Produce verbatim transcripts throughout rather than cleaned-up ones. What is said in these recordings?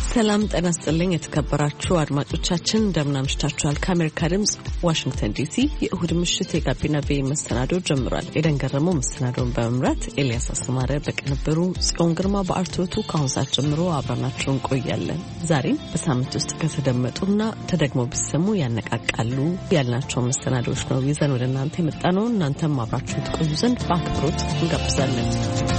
ሰላም ጤና ይስጥልኝ የተከበራችሁ አድማጮቻችን እንደምን አምሽታችኋል። ከአሜሪካ ድምጽ ዋሽንግተን ዲሲ የእሁድ ምሽት የጋቢና ቤ መሰናዶ ጀምሯል። ኤደን ገረመው መሰናዶውን በመምራት ኤልያስ አስማረ በቅንብሩ፣ ጽዮን ግርማ በአርቶቱ ከአሁን ሰዓት ጀምሮ አብረናችሁ እንቆያለን። ዛሬም በሳምንት ውስጥ ከተደመጡና ተደግሞ ቢሰሙ ያነቃቃሉ ያልናቸው መሰናዶዎች ነው ይዘን ወደ እናንተ የመጣነው። እናንተም አብራችሁ ትቆዩ ዘንድ በአክብሮት እንጋብዛለን።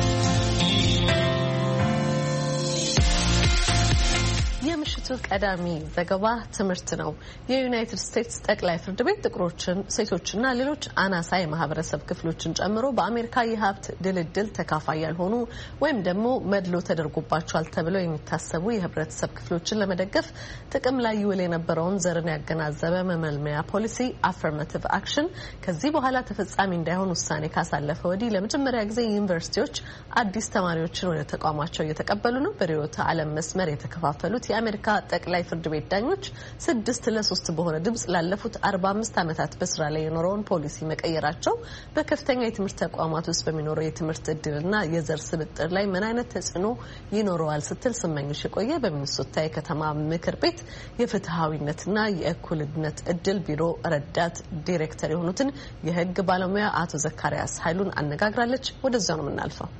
የምሽቱ ቀዳሚ ዘገባ ትምህርት ነው። የዩናይትድ ስቴትስ ጠቅላይ ፍርድ ቤት ጥቁሮችን፣ ሴቶችና ሌሎች አናሳ የማህበረሰብ ክፍሎችን ጨምሮ በአሜሪካ የሀብት ድልድል ተካፋይ ያልሆኑ ወይም ደግሞ መድሎ ተደርጎባቸዋል ተብለው የሚታሰቡ የህብረተሰብ ክፍሎችን ለመደገፍ ጥቅም ላይ ይውል የነበረውን ዘርን ያገናዘበ መመልመያ ፖሊሲ አፈርማቲቭ አክሽን ከዚህ በኋላ ተፈጻሚ እንዳይሆን ውሳኔ ካሳለፈ ወዲህ ለመጀመሪያ ጊዜ ዩኒቨርሲቲዎች አዲስ ተማሪዎችን ወደ ተቋማቸው እየተቀበሉ ነው። በርዕዮተ ዓለም መስመር የተከፋፈሉት የአሜሪካ ጠቅላይ ፍርድ ቤት ዳኞች ስድስት ለሶስት በሆነ ድምጽ ላለፉት አርባ አምስት ዓመታት በስራ ላይ የኖረውን ፖሊሲ መቀየራቸው በከፍተኛ የትምህርት ተቋማት ውስጥ በሚኖረው የትምህርት እድልና የዘር ስብጥር ላይ ምን አይነት ተጽዕኖ ይኖረዋል ስትል ስመኝሽ የቆየ በሚኒሶታ የከተማ ምክር ቤት የፍትሃዊነትና የእኩልነት እድል ቢሮ ረዳት ዲሬክተር የሆኑትን የህግ ባለሙያ አቶ ዘካሪያስ ኃይሉን አነጋግራለች። ወደዛው ነው የምናልፈው።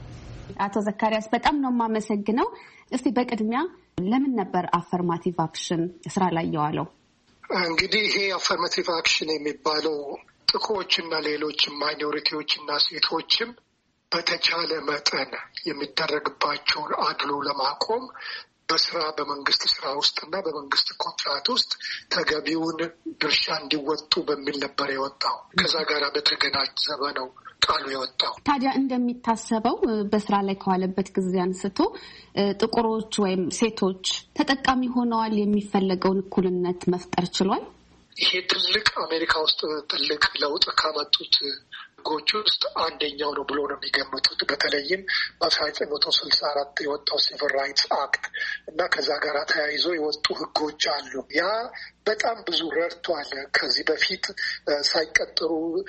አቶ ዘካሪያስ በጣም ነው የማመሰግነው። እስቲ በቅድሚያ ለምን ነበር አፈርማቲቭ አክሽን ስራ ላይ የዋለው? እንግዲህ ይሄ አፈርማቲቭ አክሽን የሚባለው ጥቁሮችና ሌሎች ማይኖሪቲዎችና ሴቶችም በተቻለ መጠን የሚደረግባቸውን አድሎ ለማቆም በስራ በመንግስት ስራ ውስጥና በመንግስት ኮንትራት ውስጥ ተገቢውን ድርሻ እንዲወጡ በሚል ነበር የወጣው። ከዛ ጋር በተገናዘበ ነው ቃሉ የወጣው። ታዲያ እንደሚታሰበው በስራ ላይ ከዋለበት ጊዜ አንስቶ ጥቁሮች ወይም ሴቶች ተጠቃሚ ሆነዋል? የሚፈለገውን እኩልነት መፍጠር ችሏል? ይሄ ትልቅ አሜሪካ ውስጥ ትልቅ ለውጥ ካመጡት ህጎች ውስጥ አንደኛው ነው ብሎ ነው የሚገምቱት። በተለይም በአስራ ዘጠኝ መቶ ስልሳ አራት የወጣው ሲቪል ራይትስ አክት እና ከዛ ጋር ተያይዞ የወጡ ህጎች አሉ። ያ በጣም ብዙ ረድቷል። ከዚህ በፊት ሳይቀጥሩ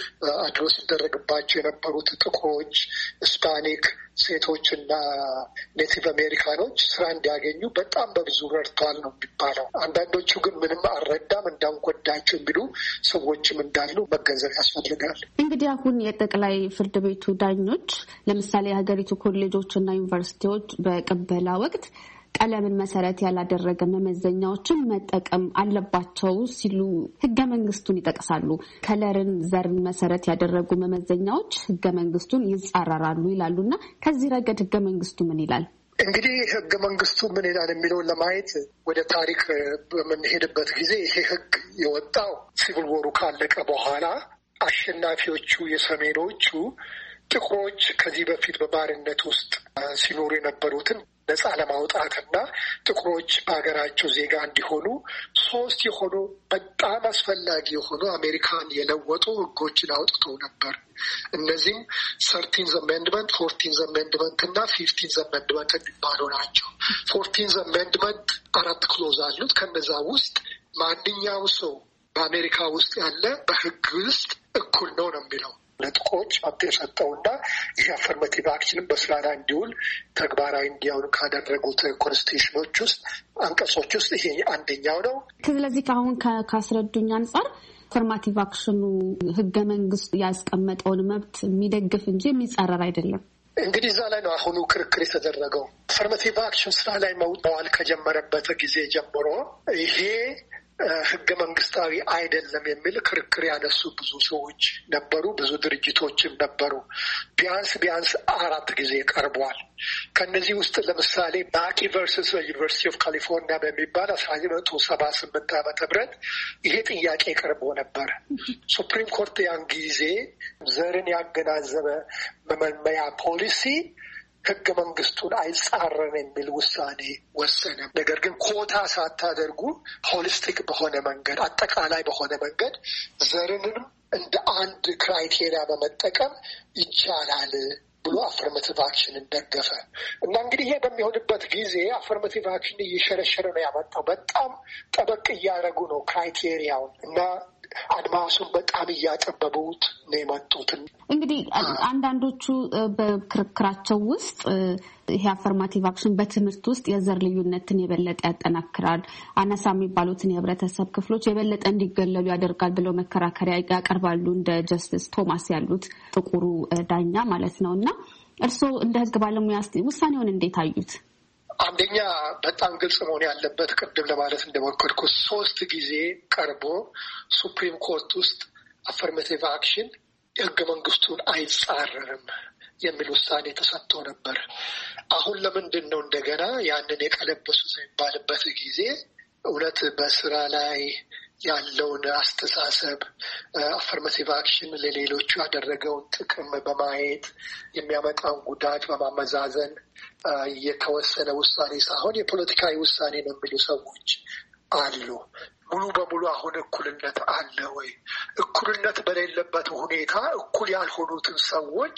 አድሎ ሲደረግባቸው የነበሩት ጥቁሮች፣ ስፓኒክ ሴቶች እና ኔቲቭ አሜሪካኖች ስራ እንዲያገኙ በጣም በብዙ ረድቷል ነው የሚባለው። አንዳንዶቹ ግን ምንም አልረዳም እንዳንጎዳቸው የሚሉ ሰዎችም እንዳሉ መገንዘብ ያስፈልጋል። እንግዲህ አሁን የጠቅላይ ፍርድ ቤቱ ዳኞች ለምሳሌ የሀገሪቱ ኮሌጆች እና ዩኒቨርሲቲዎች በቅበላ ወቅት ቀለምን መሰረት ያላደረገ መመዘኛዎችን መጠቀም አለባቸው ሲሉ ህገ መንግስቱን ይጠቅሳሉ። ከለርን፣ ዘርን መሰረት ያደረጉ መመዘኛዎች ህገ መንግስቱን ይጻረራሉ ይላሉና ከዚህ ረገድ ህገ መንግስቱ ምን ይላል? እንግዲህ ህገ መንግስቱ ምን ይላል የሚለውን ለማየት ወደ ታሪክ በምንሄድበት ጊዜ ይሄ ህግ የወጣው ሲቪል ወሩ ካለቀ በኋላ አሸናፊዎቹ የሰሜኖቹ ጥቁሮች ከዚህ በፊት በባርነት ውስጥ ሲኖሩ የነበሩትን ነጻ ለማውጣትና ጥቁሮች በሀገራቸው ዜጋ እንዲሆኑ ሶስት የሆኑ በጣም አስፈላጊ የሆኑ አሜሪካን የለወጡ ህጎችን አውጥቶ ነበር። እነዚህም ሰርቲንዝ አሜንድመንት፣ ፎርቲንዝ አሜንድመንት እና ፊፍቲንዝ አሜንድመንት የሚባሉ ናቸው። ፎርቲንዝ አሜንድመንት አራት ክሎዝ አሉት። ከነዛ ውስጥ ማንኛው ሰው በአሜሪካ ውስጥ ያለ በህግ ውስጥ እኩል ነው ነው የሚለው ለጥቁሮች መብት የሰጠውና ይህ አፈርማቲቭ አክሽንም በስራ ላይ እንዲውል ተግባራዊ እንዲሆን ካደረጉት ኮንስቲቱሽኖች ውስጥ አንቀጾች ውስጥ ይሄ አንደኛው ነው። ስለዚህ ከአሁን ካስረዱኝ አንጻር አፈርማቲቭ አክሽኑ ህገ መንግስቱ ያስቀመጠውን መብት የሚደግፍ እንጂ የሚጻረር አይደለም። እንግዲህ እዛ ላይ ነው አሁኑ ክርክር የተደረገው። አፈርማቲቭ አክሽን ስራ ላይ መዋል ከጀመረበት ጊዜ ጀምሮ ይሄ ህገ መንግስታዊ አይደለም የሚል ክርክር ያነሱ ብዙ ሰዎች ነበሩ። ብዙ ድርጅቶችም ነበሩ። ቢያንስ ቢያንስ አራት ጊዜ ቀርበዋል። ከነዚህ ውስጥ ለምሳሌ ማኪ ቨርስስ ዩኒቨርሲቲ ኦፍ ካሊፎርኒያ በሚባል አስራ ዘጠኝ መቶ ሰባ ስምንት ዓመተ ምህረት ይሄ ጥያቄ ቀርቦ ነበር። ሱፕሪም ኮርት ያን ጊዜ ዘርን ያገናዘበ መመልመያ ፖሊሲ ህገ መንግስቱን አይጻረን የሚል ውሳኔ ወሰነ። ነገር ግን ኮታ ሳታደርጉ ሆሊስቲክ በሆነ መንገድ አጠቃላይ በሆነ መንገድ ዘርንም እንደ አንድ ክራይቴሪያ በመጠቀም ይቻላል ብሎ አፈርማቲቭ አክሽንን ደገፈ እና እንግዲህ ይሄ በሚሆንበት ጊዜ አፈርማቲቭ አክሽን እየሸረሸረ ነው ያመጣው። በጣም ጠበቅ እያደረጉ ነው ክራይቴሪያውን እና አድማሱን በጣም እያጠበቡት ነው የመጡት። እንግዲህ አንዳንዶቹ በክርክራቸው ውስጥ ይሄ አፈርማቲቭ አክሽን በትምህርት ውስጥ የዘር ልዩነትን የበለጠ ያጠናክራል፣ አነሳ የሚባሉትን የህብረተሰብ ክፍሎች የበለጠ እንዲገለሉ ያደርጋል ብለው መከራከሪያ ያቀርባሉ። እንደ ጀስቲስ ቶማስ ያሉት ጥቁሩ ዳኛ ማለት ነው። እና እርስዎ እንደ ህግ ባለሙያ ውሳኔውን እንዴት አዩት? አንደኛ በጣም ግልጽ መሆን ያለበት ቅድም ለማለት እንደሞከርኩት ሶስት ጊዜ ቀርቦ ሱፕሪም ኮርት ውስጥ አፈርማቲቭ አክሽን የህገ መንግስቱን አይጻረርም የሚል ውሳኔ ተሰጥቶ ነበር። አሁን ለምንድን ነው እንደገና ያንን የቀለበሱት የሚባልበት ጊዜ እውነት በስራ ላይ ያለውን አስተሳሰብ አፈርማቲቭ አክሽን ለሌሎቹ ያደረገውን ጥቅም በማየት የሚያመጣውን ጉዳት በማመዛዘን የተወሰነ ውሳኔ ሳይሆን የፖለቲካዊ ውሳኔ ነው የሚሉ ሰዎች አሉ። ሙሉ በሙሉ አሁን እኩልነት አለ ወይ? እኩልነት በሌለበት ሁኔታ እኩል ያልሆኑትን ሰዎች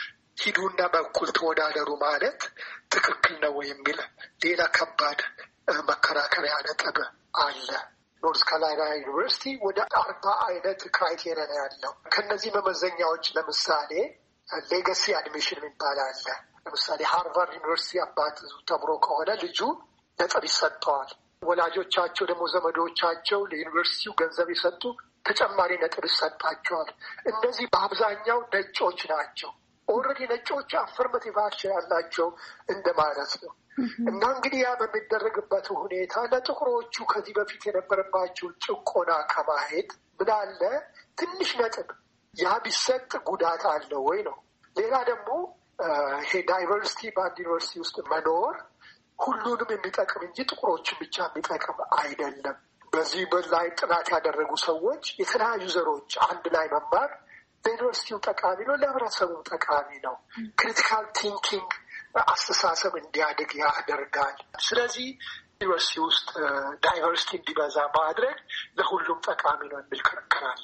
ሂዱና በእኩል ተወዳደሩ ማለት ትክክል ነው የሚል ሌላ ከባድ መከራከሪያ ነጥብ አለ። ኖርዝ ካሮላይና ዩኒቨርሲቲ ወደ አርባ አይነት ክራይቴሪያ ነው ያለው። ከነዚህ መመዘኛዎች ለምሳሌ ሌጋሲ አድሚሽን የሚባል አለ። ለምሳሌ ሃርቫርድ ዩኒቨርሲቲ አባት ተምሮ ከሆነ ልጁ ነጥብ ይሰጠዋል። ወላጆቻቸው ደግሞ ዘመዶቻቸው ለዩኒቨርሲቲው ገንዘብ የሰጡ ተጨማሪ ነጥብ ይሰጣቸዋል። እነዚህ በአብዛኛው ነጮች ናቸው። ኦልሬዲ ነጮች አፈርማቲቭ አክሽን ያላቸው እንደማለት ነው። እና እንግዲህ ያ በሚደረግበት ሁኔታ ለጥቁሮቹ ከዚህ በፊት የነበረባቸው ጭቆና ከማሄድ ምናለ ትንሽ ነጥብ ያ ቢሰጥ ጉዳት አለው ወይ ነው። ሌላ ደግሞ ይሄ ዳይቨርሲቲ በአንድ ዩኒቨርሲቲ ውስጥ መኖር ሁሉንም የሚጠቅም እንጂ ጥቁሮችን ብቻ የሚጠቅም አይደለም። በዚህ ላይ ጥናት ያደረጉ ሰዎች የተለያዩ ዘሮች አንድ ላይ መማር ለዩኒቨርሲቲው ጠቃሚ ነው፣ ለህብረተሰቡ ጠቃሚ ነው። ክሪቲካል ቲንኪንግ አስተሳሰብ እንዲያድግ ያደርጋል። ስለዚህ ዩኒቨርሲቲ ውስጥ ዳይቨርሲቲ እንዲበዛ ማድረግ ለሁሉም ጠቃሚ ነው የሚል ክርክር አለ።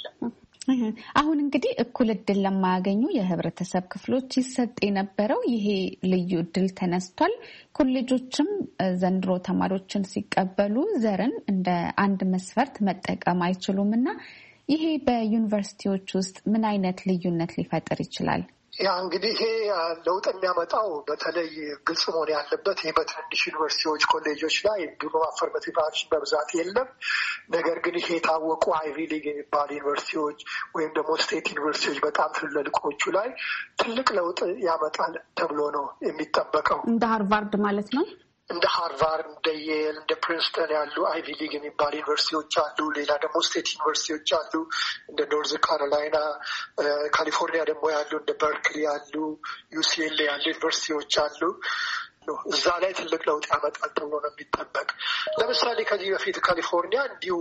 አሁን እንግዲህ እኩል እድል ለማያገኙ የህብረተሰብ ክፍሎች ይሰጥ የነበረው ይሄ ልዩ እድል ተነስቷል። ኮሌጆችም ዘንድሮ ተማሪዎችን ሲቀበሉ ዘርን እንደ አንድ መስፈርት መጠቀም አይችሉም እና ይሄ በዩኒቨርሲቲዎች ውስጥ ምን አይነት ልዩነት ሊፈጥር ይችላል? ያ እንግዲህ ይሄ ለውጥ የሚያመጣው በተለይ ግልጽ መሆን ያለበት ይህ በትንንሽ ዩኒቨርሲቲዎች፣ ኮሌጆች ላይ ብዙ አፈርማቲቭ አክሽን በብዛት የለም። ነገር ግን ይሄ የታወቁ አይቪ ሊግ የሚባሉ ዩኒቨርሲቲዎች ወይም ደግሞ ስቴት ዩኒቨርሲቲዎች በጣም ትልልቆቹ ላይ ትልቅ ለውጥ ያመጣል ተብሎ ነው የሚጠበቀው። እንደ ሃርቫርድ ማለት ነው። እንደ ሃርቫርድ፣ እንደ የል፣ እንደ ፕሪንስተን ያሉ አይቪ ሊግ የሚባሉ ዩኒቨርሲቲዎች አሉ። ሌላ ደግሞ ስቴት ዩኒቨርሲቲዎች አሉ፣ እንደ ኖርዝ ካሮላይና፣ ካሊፎርኒያ ደግሞ ያሉ እንደ በርክሊ ያሉ፣ ዩሲኤል ያሉ ዩኒቨርሲቲዎች አሉ። እዛ ላይ ትልቅ ለውጥ ያመጣል ተብሎ ነው የሚጠበቅ። ለምሳሌ ከዚህ በፊት ካሊፎርኒያ እንዲሁ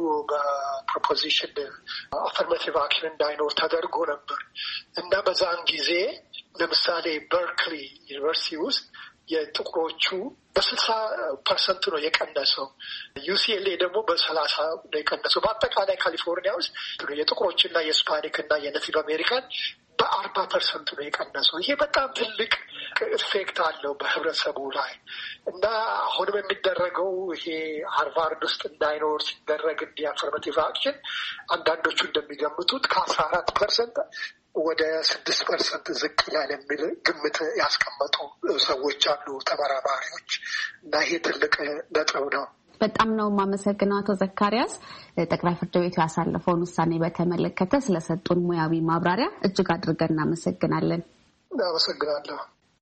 በፕሮፖዚሽን አፈርማቲቭ አክሽን እንዳይኖር ተደርጎ ነበር እና በዛን ጊዜ ለምሳሌ በርክሊ ዩኒቨርሲቲ ውስጥ የጥቁሮቹ በስልሳ ፐርሰንት ነው የቀነሰው። ዩሲኤልኤ ደግሞ በሰላሳ ነው የቀነሰው። በአጠቃላይ ካሊፎርኒያ ውስጥ የጥቁሮችና የስፓኒክ እና የኔቲቭ አሜሪካን በአርባ ፐርሰንት ነው የቀነሰው። ይሄ በጣም ትልቅ ኢፌክት አለው በህብረተሰቡ ላይ እና አሁንም የሚደረገው ይሄ ሃርቫርድ ውስጥ እንዳይኖር ሲደረግ እንዲህ አፈርማቲቭ አክሽን አንዳንዶቹ እንደሚገምቱት ከአስራ አራት ፐርሰንት ወደ ስድስት ፐርሰንት ዝቅ ይላል የሚል ግምት ያስቀመጡ ሰዎች አሉ፣ ተመራማሪዎች። እና ይሄ ትልቅ ነጥብ ነው። በጣም ነው የማመሰግነው አቶ ዘካሪያስ ጠቅላይ ፍርድ ቤቱ ያሳለፈውን ውሳኔ በተመለከተ ስለሰጡን ሙያዊ ማብራሪያ እጅግ አድርገን እናመሰግናለን። አመሰግናለሁ።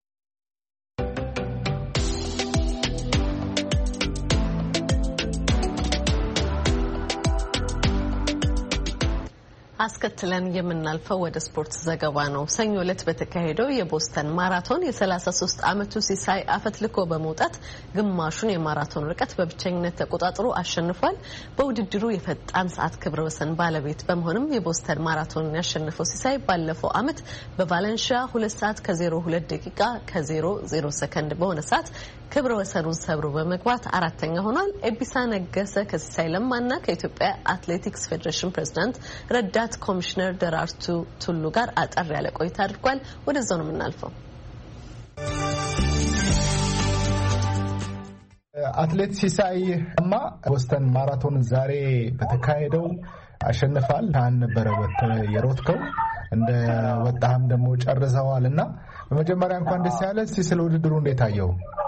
አስከትለን የምናልፈው ወደ ስፖርት ዘገባ ነው። ሰኞ ዕለት በተካሄደው የቦስተን ማራቶን የሰላሳ ሶስት ዓመቱ ሲሳይ አፈትልኮ በመውጣት ግማሹን የማራቶን ርቀት በብቸኝነት ተቆጣጥሮ አሸንፏል። በውድድሩ የፈጣን ሰዓት ክብረ ወሰን ባለቤት በመሆንም የቦስተን ማራቶንን ያሸነፈው ሲሳይ ባለፈው ዓመት በቫሌንሺያ ሁለት ሰዓት ከዜሮ ሁለት ደቂቃ ከዜሮ ዜሮ ሰከንድ በሆነ ሰዓት ክብረ ወሰኑን ሰብሮ በመግባት አራተኛ ሆኗል። ኤቢሳ ነገሰ ከሲሳይ ለማና ከኢትዮጵያ አትሌቲክስ ፌዴሬሽን ፕሬዝዳንት ረዳት ኮሚሽነር ደራርቱ ቱሉ ጋር አጠር ያለ ቆይታ አድርጓል። ወደዛው ነው የምናልፈው። አትሌት ሲሳይ ለማ ቦስተን ማራቶን ዛሬ በተካሄደው አሸንፋል ታን ነበረበት የሮትከው እንደ ወጣህም ደግሞ ጨርሰዋልና በመጀመሪያ እንኳን ደስ ያለ እስቲ ስለ ውድድሩ እንዴት አየው?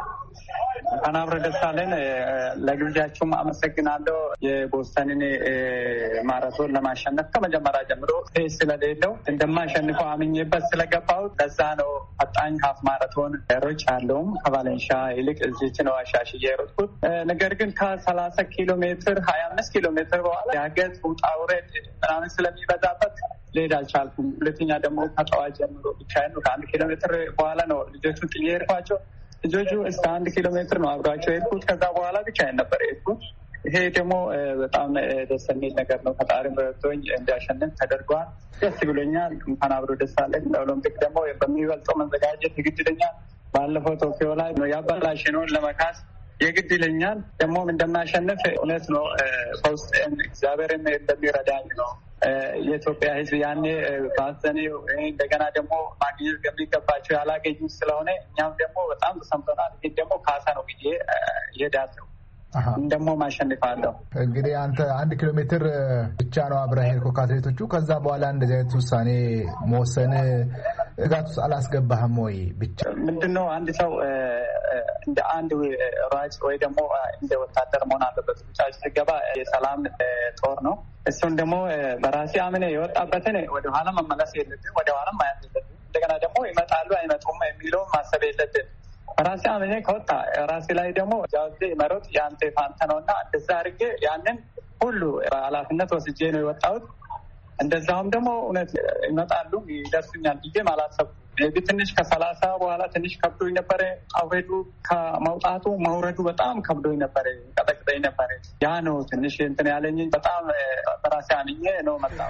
አናብረ ደሳለን ለግብዣችሁም አመሰግናለሁ። የቦስተንን ማራቶን ለማሸነፍ ከመጀመሪያ ጀምሮ ፔስ ስለሌለው እንደማሸንፈው አምኜበት ስለገባው ለዛ ነው ፈጣን ሀፍ ማራቶን ሮጭ ያለውም ከቫሌንሻ ይልቅ እዚች ነው አሻሽዬ የሮጥኩት። ነገር ግን ከሰላሳ ኪሎ ሜትር ሀያ አምስት ኪሎ ሜትር በኋላ ያገት ውጣ ውረድ ምናምን ስለሚበዛበት ልሄድ አልቻልኩም። ሁለተኛ ደግሞ ከጠዋት ጀምሮ ብቻዬን ነው ከአንድ ኪሎ ሜትር በኋላ ነው ልጆቹን ጥዬ ሄድኳቸው። ልጆቹ እስከ አንድ ኪሎ ሜትር ነው አብሯቸው የሄድኩት። ከዛ በኋላ ብቻዬን ነበር የሄድኩት። ይሄ ደግሞ በጣም ደስ የሚል ነገር ነው። ፈጣሪ በቶኝ እንዲያሸንፍ ተደርጓል። ደስ ብሎኛል። እንኳን አብሮ ደስ አለን። ለኦሎምፒክ ደግሞ በሚበልጠው መዘጋጀት የግድ ይለኛል። ባለፈው ቶኪዮ ላይ ያበላሽነውን ለመካስ የግድ ይለኛል። ደግሞም እንደማሸንፍ እውነት ነው። በውስጥ እግዚአብሔርን እንደሚረዳኝ ነው። የኢትዮጵያ ሕዝብ ያኔ ባዘኔ እንደገና ደግሞ ማግኘት የሚገባቸው ያላገኙ ስለሆነ እኛም ደግሞ በጣም ተሰምቶናል። ይህ ደግሞ ካሳ ነው ብዬ እሄዳለሁ። ደግሞ ማሸንፋለሁ። እንግዲህ አንተ አንድ ኪሎ ሜትር ብቻ ነው አብረህ ሄድከው ከአትሌቶቹ። ከዛ በኋላ እንደዚህ አይነት ውሳኔ መወሰን እጋት ውስጥ አላስገባህም ወይ? ብቻ ምንድነው አንድ ሰው እንደ አንድ ሯጭ ወይ ደግሞ እንደ ወታደር መሆን አለበት። ብቻ ሲገባ የሰላም ጦር ነው። እሱን ደግሞ በራሴ አምኔ የወጣበትን ወደኋላ መመለስ የለብን፣ ወደኋላ ማየት የለብን። እንደገና ደግሞ ይመጣሉ አይመጡም የሚለውን ማሰብ የለብን። ራሴ አምኔ ከወጣ ራሴ ላይ ደግሞ ጃዜ መሮጥ የአንተ ፋንታ ነው እና እንደዛ አድርጌ ያንን ሁሉ ኃላፊነት ወስጄ ነው የወጣሁት። እንደዛውም ደግሞ እውነት ይመጣሉ ይደርሱኛል ብዬም አላሰብኩም። ትንሽ ከሰላሳ በኋላ ትንሽ ከብዶኝ ነበረ። አውሬዱ ከመውጣቱ መውረዱ በጣም ከብዶኝ ነበረ፣ ቀጠቅጠኝ ነበረ። ያ ነው ትንሽ እንትን ያለኝ። በጣም በራሴ አምኜ ነው መጣሁ።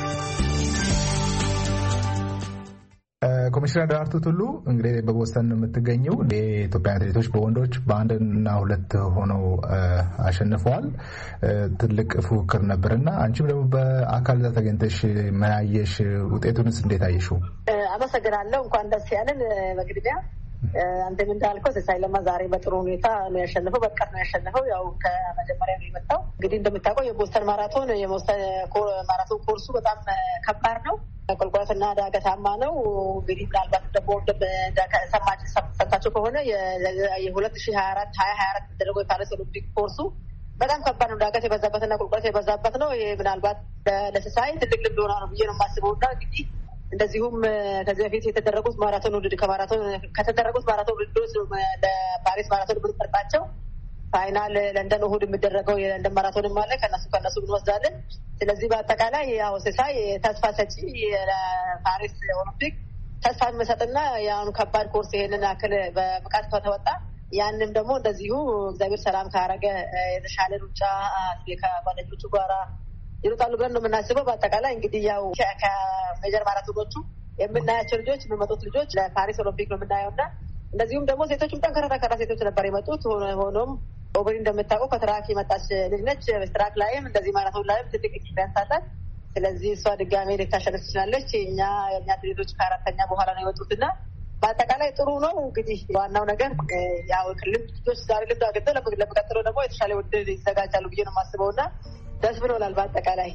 ኮሚሽነር ደራርቱ ቱሉ እንግዲህ በቦስተን የምትገኘው የኢትዮጵያ አትሌቶች በወንዶች በአንድ እና ሁለት ሆነው አሸንፈዋል። ትልቅ ፉክክር ነበርና አንቺም ደግሞ በአካል ተገኝተሽ ማያየሽ ውጤቱንስ እንዴት አየሽው? አመሰግናለሁ። እንኳን ደስ ያለን። በግድያ አንተም እንዳልከው ተሳይ ለማ ዛሬ በጥሩ ሁኔታ ነው ያሸነፈው። በቃ ነው ያሸነፈው። ያው ከመጀመሪያ ነው የመጣው። እንግዲህ እንደምታውቀው የቦስተን ማራቶን የቦስተን ማራቶን ኮርሱ በጣም ከባድ ነው። ቁልቁለትና ዳገታማ ነው። እንግዲህ ምናልባት ደግሞ ሰምታችሁ ከሆነ የሁለት ሺህ ሀያ አራት ሀያ ሀያ አራት ተደረገው የፓሪስ ኦሎምፒክ ኮርሱ በጣም ከባድ ነው። ዳገት የበዛበትና ቁልቁለት የበዛበት ነው። ይሄ ምናልባት ለተሳይ ትልቅ ልምድ ሆና ነው ብዬ ነው የማስበውና እንግዲህ እንደዚሁም ከዚህ በፊት የተደረጉት ማራቶን ውድድር ከማራቶን ከተደረጉት ማራቶን ውድድሮች ለፓሪስ ማራቶን ብንጠርጣቸው ፋይናል ለንደን እሑድ የሚደረገው የለንደን ማራቶንም አለ። ከነሱ ከነሱ እንወስዳለን። ስለዚህ በአጠቃላይ ያው ሲሳይ ተስፋ ሰጪ ለፓሪስ ኦሎምፒክ ተስፋ የሚሰጥና ያሁኑ ከባድ ኮርስ ይሄንን ያክል በብቃት ከተወጣ ያንም ደግሞ እንደዚሁ እግዚአብሔር ሰላም ካረገ የተሻለ ሩጫ ከጓደኞቹ ጋራ ይሩጣሉ ብለን ነው የምናስበው። በአጠቃላይ እንግዲህ ያው ከሜጀር ማራቶኖቹ የምናያቸው ልጆች የሚመጡት ልጆች ለፓሪስ ኦሎምፒክ ነው የምናየውና እንደዚሁም ደግሞ ሴቶችም ጠንከራ ጠንከራ ሴቶች ነበር የመጡት። ሆኖም ኦብሪ እንደምታውቀው ከትራክ የመጣች ልጅ ነች። ትራክ ላይም እንደዚህ ማራቶን ላይም ትልቅ ኤክስፒሪየንስ አላት። ስለዚህ እሷ ድጋሜ ልታሸንፍ ትችላለች። እኛ የእኛ ልጆች ከአራተኛ በኋላ ነው የወጡትና በአጠቃላይ ጥሩ ነው። እንግዲህ ዋናው ነገር ያው ክልል ልጆች ዛሬ ልምድ አግኝተው ለሚቀጥለው ደግሞ የተሻለ ውድድር ይዘጋጃሉ ብዬ ነው የማስበውና ደስ ብሎናል። በአጠቃላይ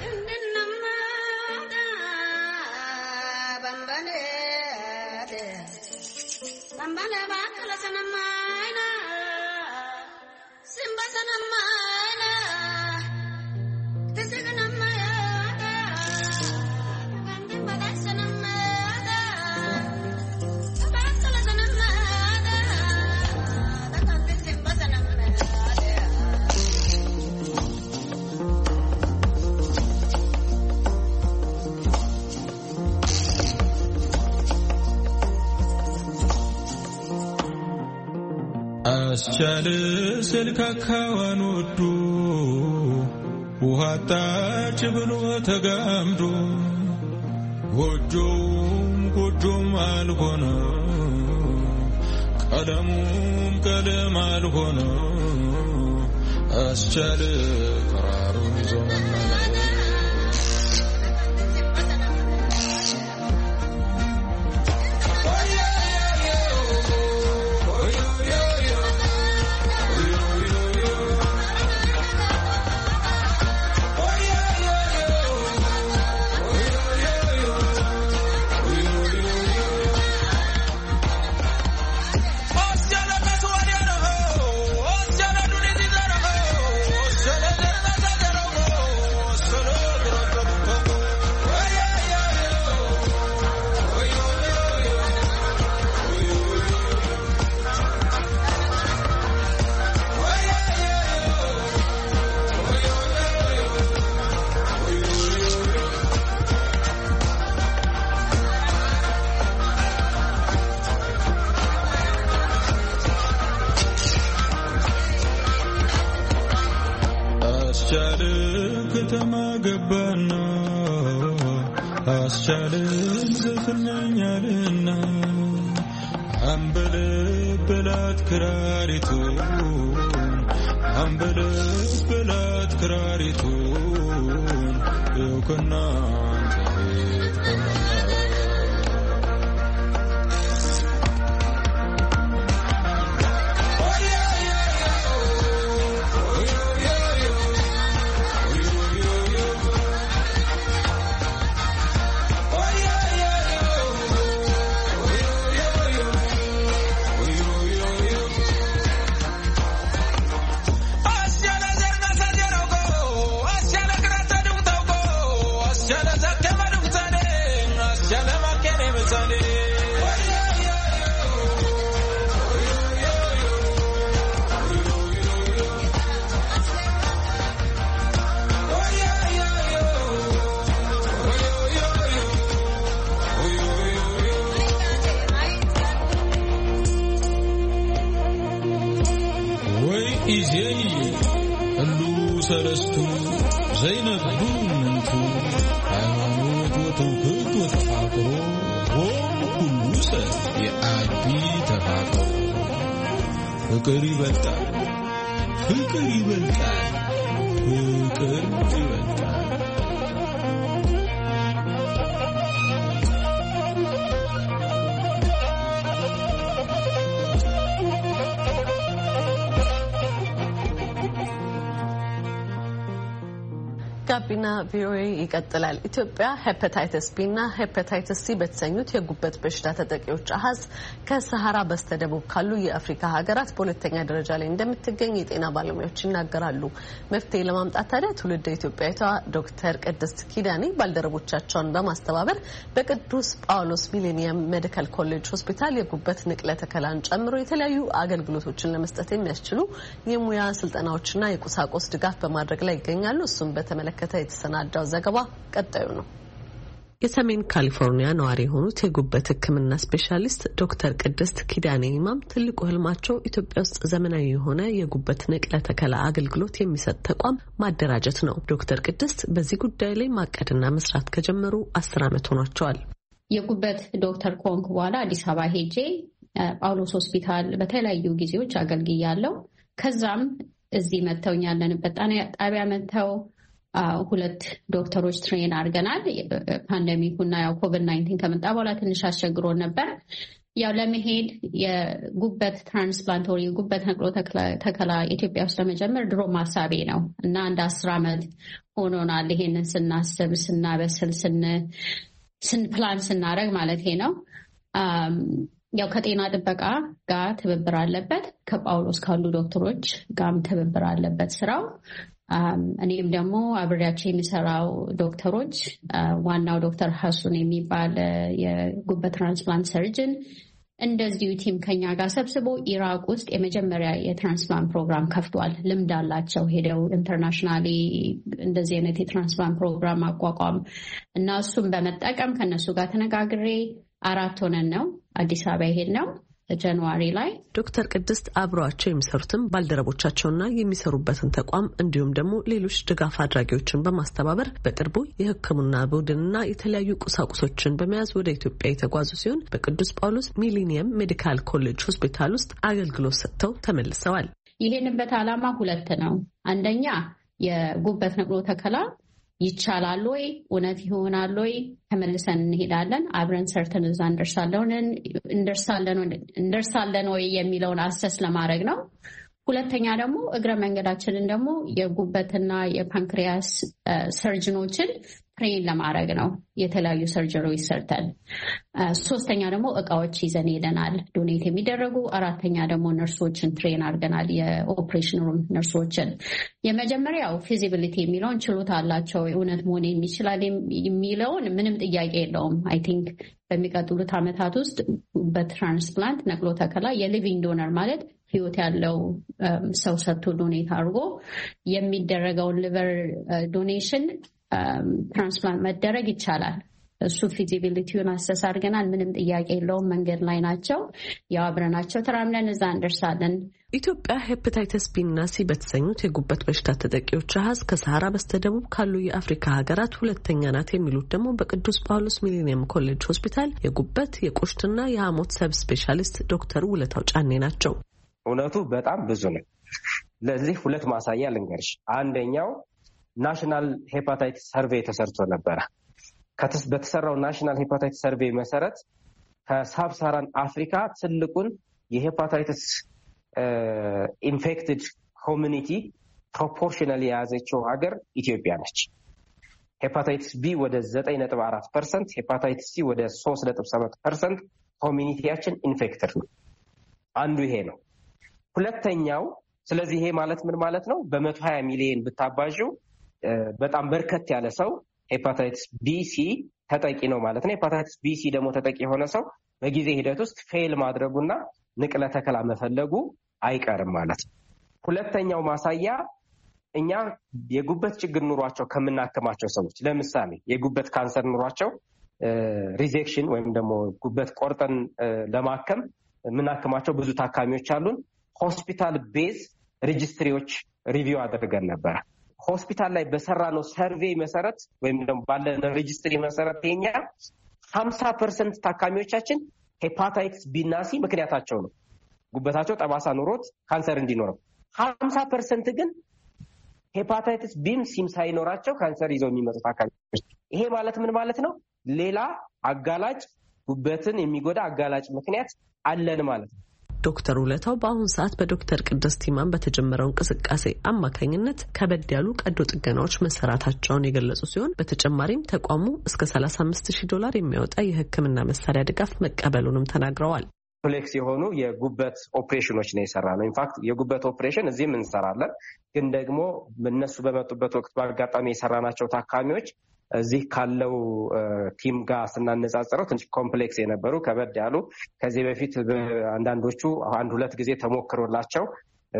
አስቻለ ስልካካዋን ወዶ ውሃጣች ብሎ ተጋምዶ ጎጆም ጎጆም አልሆነ ቀለሙም ቀለም አልሆነ አስቻለ ቀራሩን ይዞ ከተማ ገባና አስቻለን ዘፍነኛልና አንበለበላት ክራሪቱን አንበለበላት ክራሪቱን የውክና إزاي اللو سلستو زينب دونتو حيوانوت وتوكت وتفاقرو هم كل سر يعدي تفاقرو فكر يبلتال فكر يبلتال فكر يبلتال ጋቢና ቪኦኤ ይቀጥላል። ኢትዮጵያ ሄፓታይተስ ቢ እና ሄፓታይተስ ሲ በተሰኙት የጉበት በሽታ ተጠቂዎች አሃዝ ከሰሃራ በስተደቡብ ካሉ የአፍሪካ ሀገራት በሁለተኛ ደረጃ ላይ እንደምትገኝ የጤና ባለሙያዎች ይናገራሉ። መፍትሄ ለማምጣት ታዲያ ትውልደ ኢትዮጵያዊቷ ዶክተር ቅድስት ኪዳኔ ባልደረቦቻቸውን በማስተባበር በቅዱስ ጳውሎስ ሚሊኒየም ሜዲካል ኮሌጅ ሆስፒታል የጉበት ንቅለ ተከላን ጨምሮ የተለያዩ አገልግሎቶችን ለመስጠት የሚያስችሉ የሙያ ስልጠናዎችና የቁሳቁስ ድጋፍ በማድረግ ላይ ይገኛሉ። እሱም በተመለከተ የተሰናዳው ዘገባ ቀጣዩ ነው። የሰሜን ካሊፎርኒያ ነዋሪ የሆኑት የጉበት ሕክምና ስፔሻሊስት ዶክተር ቅድስት ኪዳኔ ኢማም ትልቁ ህልማቸው ኢትዮጵያ ውስጥ ዘመናዊ የሆነ የጉበት ንቅለ ተከላ አገልግሎት የሚሰጥ ተቋም ማደራጀት ነው። ዶክተር ቅድስት በዚህ ጉዳይ ላይ ማቀድና መስራት ከጀመሩ አስር ዓመት ሆኗቸዋል። የጉበት ዶክተር ኮንክ በኋላ አዲስ አበባ ሄጄ ጳውሎስ ሆስፒታል በተለያዩ ጊዜዎች አገልግያለሁ። ከዛም እዚህ መተው ያለንበት ጣቢያ መተው ሁለት ዶክተሮች ትሬን አድርገናል። ፓንደሚኩና ያው ኮቪድ ናይንቲን ከመጣ በኋላ ትንሽ አስቸግሮን ነበር። ያው ለመሄድ የጉበት ትራንስፕላንት ወይ የጉበት ነቅሎ ተከላ ኢትዮጵያ ውስጥ ለመጀመር ድሮ ማሳቤ ነው እና አንድ አስር ዓመት ሆኖናል። ይሄንን ስናስብ ስናበስል ስን ስን ፕላን ስናደርግ ማለት ነው። ያው ከጤና ጥበቃ ጋር ትብብር አለበት፣ ከጳውሎስ ካሉ ዶክተሮች ጋርም ትብብር አለበት ስራው። እኔም ደግሞ አብሬያቸው የሚሰራው ዶክተሮች ዋናው ዶክተር ሐሱን የሚባል የጉበት ትራንስፕላንት ሰርጅን እንደዚሁ ቲም ከኛ ጋር ሰብስቦ ኢራቅ ውስጥ የመጀመሪያ የትራንስፕላንት ፕሮግራም ከፍቷል። ልምድ አላቸው። ሄደው ኢንተርናሽናሊ እንደዚህ አይነት የትራንስፕላንት ፕሮግራም አቋቋም እና እሱም በመጠቀም ከነሱ ጋር ተነጋግሬ አራት ሆነን ነው አዲስ አበባ ይሄድ ነው ጃንዋሪ ላይ። ዶክተር ቅድስት አብረዋቸው የሚሰሩትም ባልደረቦቻቸውና የሚሰሩበትን ተቋም እንዲሁም ደግሞ ሌሎች ድጋፍ አድራጊዎችን በማስተባበር በቅርቡ የሕክምና ቡድንና የተለያዩ ቁሳቁሶችን በመያዝ ወደ ኢትዮጵያ የተጓዙ ሲሆን በቅዱስ ጳውሎስ ሚሊኒየም ሜዲካል ኮሌጅ ሆስፒታል ውስጥ አገልግሎት ሰጥተው ተመልሰዋል። ይሄንበት ዓላማ ሁለት ነው። አንደኛ የጉበት ነቅሎ ተከላ ይቻላል ወይ? እውነት ይሆናል ወይ? ተመልሰን እንሄዳለን አብረን ሰርተን እዛ እንደርሳለን እንደርሳለን እንደርሳለን ወይ የሚለውን አሰስ ለማድረግ ነው። ሁለተኛ ደግሞ እግረ መንገዳችንን ደግሞ የጉበትና የፓንክሪያስ ሰርጅኖችን ትሬን ለማድረግ ነው። የተለያዩ ሰርጀሪዎች ሰርተን ሶስተኛ ደግሞ እቃዎች ይዘን ሄደናል ዶኔት የሚደረጉ። አራተኛ ደግሞ ነርሶችን ትሬን አድርገናል፣ የኦፕሬሽን ሩም ነርሶችን። የመጀመሪያው ፊዚቢሊቲ የሚለውን ችሎታ አላቸው እውነት መሆን የሚችላል የሚለውን ምንም ጥያቄ የለውም። አይ ቲንክ በሚቀጥሉት ዓመታት ውስጥ በትራንስፕላንት ነቅሎ ተከላ የሊቪንግ ዶነር ማለት ህይወት ያለው ሰው ሰጥቶ ዶኔት አድርጎ የሚደረገውን ሊቨር ዶኔሽን ትራንስፕላንት መደረግ ይቻላል። እሱ ፊዚቢሊቲውን አሰስ አድርገናል። ምንም ጥያቄ የለውም። መንገድ ላይ ናቸው። ያው አብረናቸው ተራምለን እዛ እንደርሳለን። ኢትዮጵያ ሄፓታይተስ ቢ እና ሲ በተሰኙት የጉበት በሽታ ተጠቂዎች አሃዝ ከሰሃራ በስተደቡብ ካሉ የአፍሪካ ሀገራት ሁለተኛ ናት የሚሉት ደግሞ በቅዱስ ጳውሎስ ሚሊኒየም ኮሌጅ ሆስፒታል የጉበት የቆሽትና የሐሞት ሰብ ስፔሻሊስት ዶክተር ውለታው ጫኔ ናቸው። እውነቱ በጣም ብዙ ነው። ለዚህ ሁለት ማሳያ ልንገርሽ። አንደኛው ናሽናል ሄፓታይተስ ሰርቬይ ተሰርቶ ነበረ። በተሰራው ናሽናል ሄፓታይተስ ሰርቬይ መሰረት ከሳብሳራን አፍሪካ ትልቁን የሄፓታይተስ ኢንፌክትድ ኮሚኒቲ ፕሮፖርሽናል የያዘችው ሀገር ኢትዮጵያ ነች። ሄፓታይተስ ቢ ወደ ዘጠኝ ነጥብ አራት ፐርሰንት፣ ሄፓታይተስ ሲ ወደ ሶስት ነጥብ ሰባት ፐርሰንት ኮሚኒቲያችን ኢንፌክትድ ነው። አንዱ ይሄ ነው። ሁለተኛው ስለዚህ ይሄ ማለት ምን ማለት ነው? በመቶ ሀያ ሚሊዮን ብታባዥው በጣም በርከት ያለ ሰው ሄፓታይተስ ቢሲ ተጠቂ ነው ማለት ነው። ሄፓታይተስ ቢሲ ደግሞ ተጠቂ የሆነ ሰው በጊዜ ሂደት ውስጥ ፌል ማድረጉና ንቅለ ተከላ መፈለጉ አይቀርም ማለት ነው። ሁለተኛው ማሳያ እኛ የጉበት ችግር ኑሯቸው ከምናክማቸው ሰዎች ለምሳሌ የጉበት ካንሰር ኑሯቸው ሪዜክሽን ወይም ደግሞ ጉበት ቆርጠን ለማከም የምናክማቸው ብዙ ታካሚዎች አሉን። ሆስፒታል ቤዝ ሬጅስትሪዎች ሪቪው አድርገን ነበር። ሆስፒታል ላይ በሰራነው ሰርቬይ መሰረት ወይም ደግሞ ባለን ሬጅስትሪ መሰረት የኛ ሀምሳ ፐርሰንት ታካሚዎቻችን ሄፓታይተስ ቢ እና ሲ ምክንያታቸው ነው ጉበታቸው ጠባሳ ኑሮት ካንሰር እንዲኖረው። ሀምሳ ፐርሰንት ግን ሄፓታይተስ ቢም ሲም ሳይኖራቸው ካንሰር ይዘው የሚመጡ ታካሚዎች። ይሄ ማለት ምን ማለት ነው? ሌላ አጋላጭ ጉበትን የሚጎዳ አጋላጭ ምክንያት አለን ማለት ነው። ዶክተር ውለታው በአሁን ሰዓት በዶክተር ቅድስት ይማም በተጀመረው እንቅስቃሴ አማካኝነት ከበድ ያሉ ቀዶ ጥገናዎች መሰራታቸውን የገለጹ ሲሆን በተጨማሪም ተቋሙ እስከ ሰላሳ አምስት ሺህ ዶላር የሚያወጣ የሕክምና መሳሪያ ድጋፍ መቀበሉንም ተናግረዋል። ኮምፕሌክስ የሆኑ የጉበት ኦፕሬሽኖች ነው የሰራ ነው። ኢንፋክት የጉበት ኦፕሬሽን እዚህም እንሰራለን፣ ግን ደግሞ እነሱ በመጡበት ወቅት በአጋጣሚ የሰራናቸው ታካሚዎች እዚህ ካለው ቲም ጋር ስናነጻጽረው ትንሽ ኮምፕሌክስ የነበሩ ከበድ ያሉ ከዚህ በፊት አንዳንዶቹ አንድ ሁለት ጊዜ ተሞክሮላቸው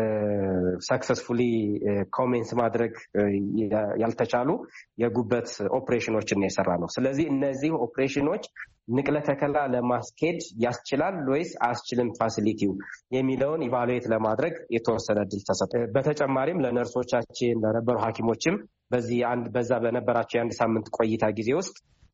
ሰክሰስፉሊ ኮሜንስ ማድረግ ያልተቻሉ የጉበት ኦፕሬሽኖችን የሰራ ነው። ስለዚህ እነዚህ ኦፕሬሽኖች ንቅለ ተከላ ለማስኬድ ያስችላል ወይስ አያስችልም ፋሲሊቲው የሚለውን ኢቫሉዌት ለማድረግ የተወሰነ እድል ተሰጠ። በተጨማሪም ለነርሶቻችን ለነበሩ ሐኪሞችም በዚህ አንድ በዛ በነበራቸው የአንድ ሳምንት ቆይታ ጊዜ ውስጥ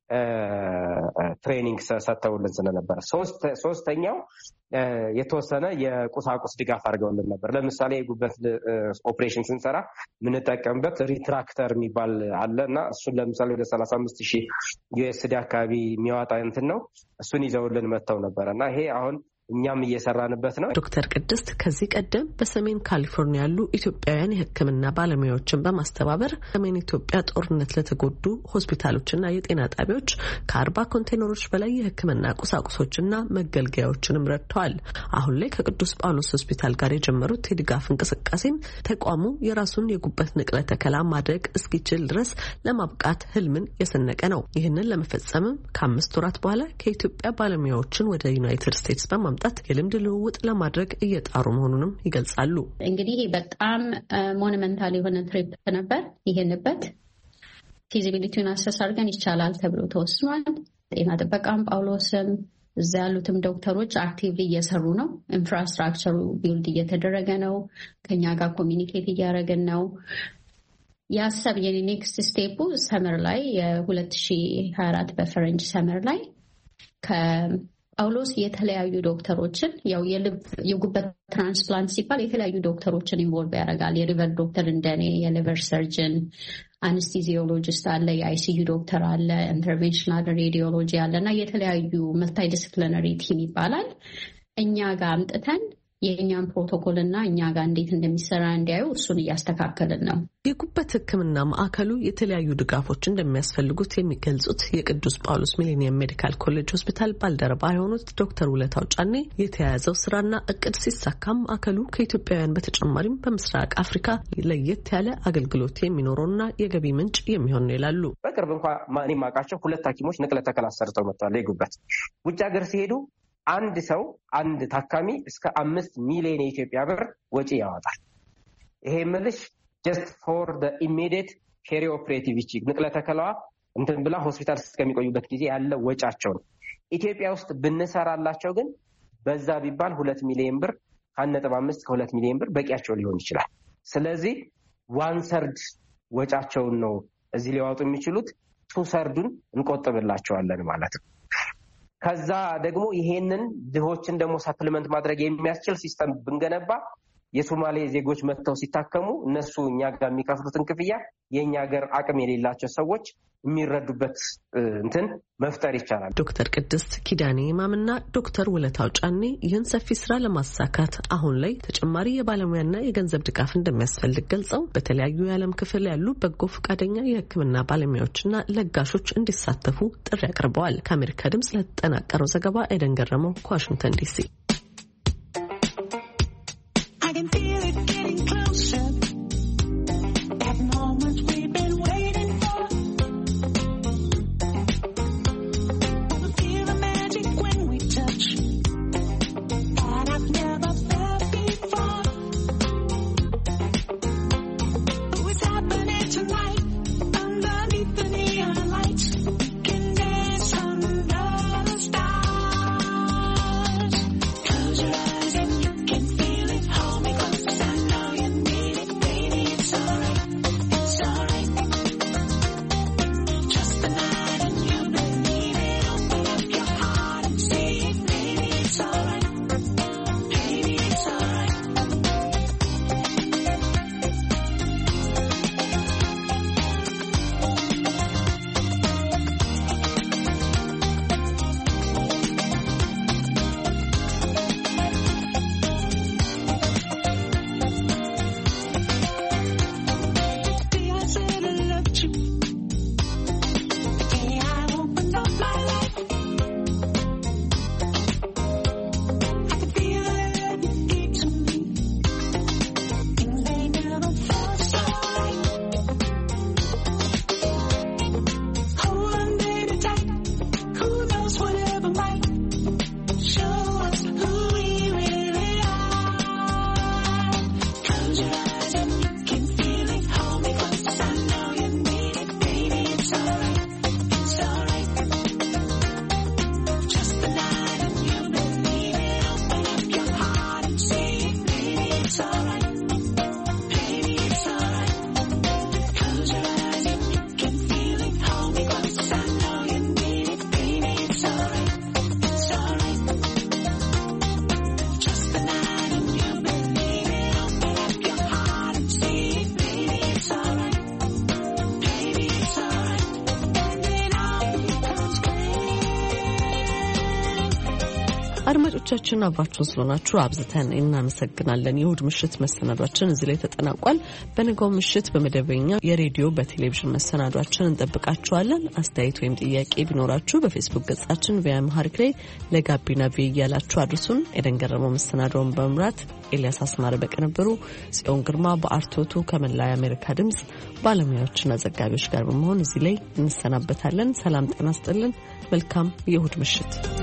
ትሬኒንግ ሰጥተውልን ስለነበረ፣ ሶስተኛው የተወሰነ የቁሳቁስ ድጋፍ አድርገውልን ነበር። ለምሳሌ የጉበት ኦፕሬሽን ስንሰራ የምንጠቀምበት ሪትራክተር የሚባል አለ እና እሱን ለምሳሌ ወደ ሰላሳ አምስት ሺህ ዩኤስዲ አካባቢ የሚያወጣ እንትን ነው። እሱን ይዘውልን መጥተው ነበረ እና ይሄ አሁን እኛም እየሰራንበት ነው። ዶክተር ቅድስት ከዚህ ቀደም በሰሜን ካሊፎርኒያ ያሉ ኢትዮጵያውያን የሕክምና ባለሙያዎችን በማስተባበር ሰሜን ኢትዮጵያ ጦርነት ለተጎዱ ሆስፒታሎችና የጤና ጣቢያዎች ከአርባ ኮንቴነሮች በላይ የሕክምና ቁሳቁሶችና መገልገያዎችንም ረድተዋል። አሁን ላይ ከቅዱስ ጳውሎስ ሆስፒታል ጋር የጀመሩት የድጋፍ እንቅስቃሴም ተቋሙ የራሱን የጉበት ንቅለ ተከላ ማድረግ እስኪችል ድረስ ለማብቃት ህልምን የሰነቀ ነው። ይህንን ለመፈጸምም ከአምስት ወራት በኋላ ከኢትዮጵያ ባለሙያዎችን ወደ ዩናይትድ ስቴትስ በማ ማምጣት የልምድ ልውውጥ ለማድረግ እየጣሩ መሆኑንም ይገልጻሉ። እንግዲህ በጣም ሞኑመንታል የሆነ ትሪፕ ነበር። ይሄንበት ፊዚቢሊቲውን አሰስ አድርገን ይቻላል ተብሎ ተወስኗል። ጤና ጥበቃም ጳውሎስም እዛ ያሉትም ዶክተሮች አክቲቭሊ እየሰሩ ነው። ኢንፍራስትራክቸሩ ቢልድ እየተደረገ ነው። ከኛ ጋር ኮሚኒኬት እያደረግን ነው። ያሰብ የኔ ኔክስት ስቴፑ ሰመር ላይ የሁለት ሺህ ሀያ አራት በፈረንጅ ሰመር ላይ ጳውሎስ የተለያዩ ዶክተሮችን ያው የልብ የጉበት ትራንስፕላንት ሲባል የተለያዩ ዶክተሮችን ኢንቮልቭ ያደርጋል። የሪቨር ዶክተር እንደኔ፣ የሊቨር ሰርጅን፣ አንስቲዚዮሎጂስት አለ፣ የአይሲዩ ዶክተር አለ፣ ኢንተርቬንሽናል ሬዲዮሎጂ አለ እና የተለያዩ መልታይ ዲስፕሊነሪ ቲም ይባላል። እኛ ጋር አምጥተን የእኛን ፕሮቶኮል እና እኛ ጋር እንዴት እንደሚሰራ እንዲያዩ እሱን እያስተካከልን ነው። የጉበት ሕክምና ማዕከሉ የተለያዩ ድጋፎች እንደሚያስፈልጉት የሚገልጹት የቅዱስ ጳውሎስ ሚሊኒየም ሜዲካል ኮሌጅ ሆስፒታል ባልደረባ የሆኑት ዶክተር ውለታው ጫኔ የተያያዘው ስራና እቅድ ሲሳካም ማዕከሉ ከኢትዮጵያውያን በተጨማሪም በምስራቅ አፍሪካ ለየት ያለ አገልግሎት የሚኖረውና የገቢ ምንጭ የሚሆን ነው ይላሉ። በቅርብ እንኳ እኔ የማውቃቸው ሁለት ሐኪሞች ንቅለ ተከላ ሰርተው መጥተዋል። የጉበት ውጭ ሀገር ሲሄዱ አንድ ሰው አንድ ታካሚ እስከ አምስት ሚሊዮን የኢትዮጵያ ብር ወጪ ያወጣል። ይሄ ምልሽ ጀስት ፎር ዘ ኢሚዲየት ፔሪ ኦፕሬቲቭ ንቅለ ተከላዋ እንትን ብላ ሆስፒታል እስከሚቆዩበት ጊዜ ያለ ወጫቸው ነው። ኢትዮጵያ ውስጥ ብንሰራላቸው ግን በዛ ቢባል ሁለት ሚሊዮን ብር አንድ ነጥብ አምስት ከሁለት ሚሊዮን ብር በቂያቸው ሊሆን ይችላል። ስለዚህ ዋን ሰርድ ወጫቸውን ነው እዚህ ሊያወጡ የሚችሉት፣ ቱ ሰርዱን እንቆጥብላቸዋለን ማለት ነው። ከዛ ደግሞ ይሄንን ድሆችን ደግሞ ሰፕሊመንት ማድረግ የሚያስችል ሲስተም ብንገነባ የሶማሌ ዜጎች መጥተው ሲታከሙ እነሱ እኛ ጋር የሚከፍሉትን ክፍያ የኛ ሀገር አቅም የሌላቸው ሰዎች የሚረዱበት እንትን መፍጠር ይቻላል። ዶክተር ቅድስት ኪዳኔ ኢማምና ዶክተር ውለታው ጫኔ ይህን ሰፊ ስራ ለማሳካት አሁን ላይ ተጨማሪ የባለሙያና የገንዘብ ድጋፍ እንደሚያስፈልግ ገልጸው በተለያዩ የዓለም ክፍል ያሉ በጎ ፈቃደኛ የሕክምና ባለሙያዎችና ለጋሾች እንዲሳተፉ ጥሪ አቅርበዋል። ከአሜሪካ ድምጽ ለተጠናቀረው ዘገባ ኤደን ገረመው ከዋሽንግተን ዲሲ። አድማጮቻችን አብራችሁን ስለሆናችሁ አብዝተን እናመሰግናለን። የእሁድ ምሽት መሰናዷችን እዚህ ላይ ተጠናቋል። በነገው ምሽት በመደበኛ የሬዲዮ በቴሌቪዥን መሰናዷችን እንጠብቃችኋለን። አስተያየት ወይም ጥያቄ ቢኖራችሁ በፌስቡክ ገጻችን ቪኦኤ አምሃሪክ ላይ ለጋቢና ቪኦኤ እያላችሁ አድርሱን። ኤደን ገረመው መሰናዶውን በመምራት ኤልያስ አስማረ በቅንብሩ፣ ጽዮን ግርማ በአርቶቱ ከመላው የአሜሪካ ድምጽ ባለሙያዎችና ዘጋቢዎች ጋር በመሆን እዚህ ላይ እንሰናበታለን። ሰላም ጤና ይስጥልን። መልካም የእሁድ ምሽት።